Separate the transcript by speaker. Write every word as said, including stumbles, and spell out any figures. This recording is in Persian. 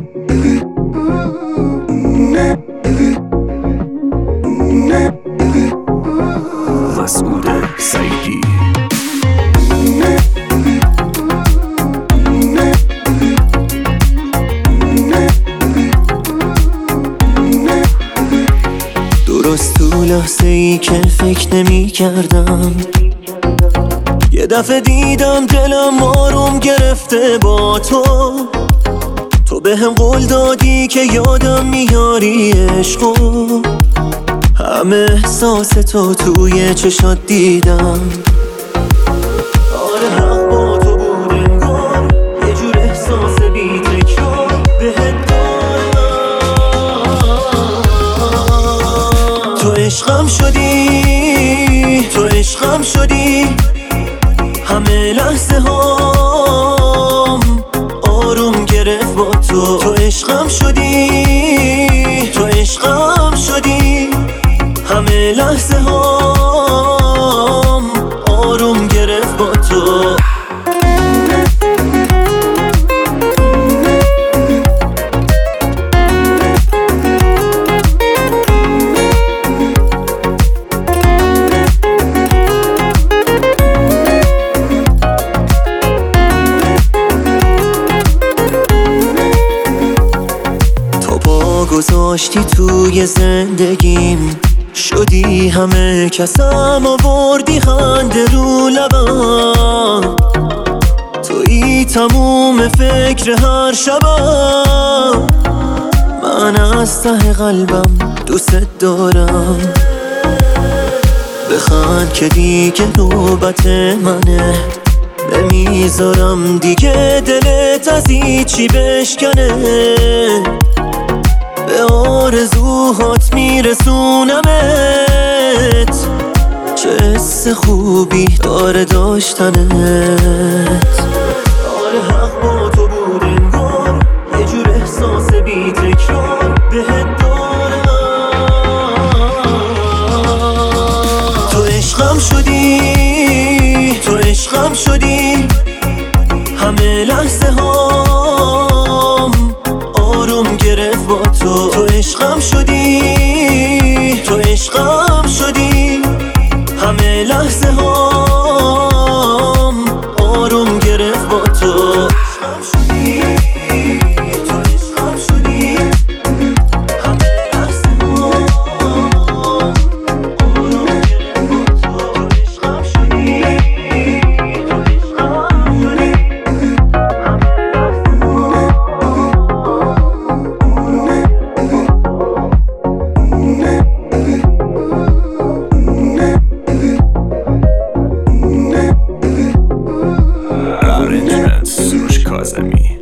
Speaker 1: مسعود سعیدی.
Speaker 2: درست تو لحظه ای که فکر نمی کردم، یه دفعه دیدم دلم آروم گرفته با تو. تو به هم قول دادی که یادم میاری عشقو، همه احساس تو توی چشات دیدم. آره حق با تو بود انگار، یه جور احساس بی تکرار بهت دارم. تو عشقم شدی، تو عشقم شدی، همه لحظه هام آروم گرفت با تو. تو عشقم شدی، تو عشقم شدی، همه لحظه هام آروم گرفت با تو. تو پا گذاشتی توی زندگیم، شدی همه کسم آوردی خنده رو لبم. تویی تموم فکر هر شبم، من از ته قلبم دوست دارم. بخند که دیگه نوبت منه، نمیذارم دیگه دلت از هیچی بشکنه. به آرزوهات میرسونمت، چه حس خوبی داره داشتنت. آره حق با تو بود انگار، یه جور احساس بی تکرار بهت دارم. تو عشقم شدی، تو عشقم شدی، همه لحظه هام آروم گرفت با تو. تو عشقم شدی، تو عشقم شدی، همه لحظه هام آروم گرفت با تو.
Speaker 1: سروش کاظمی.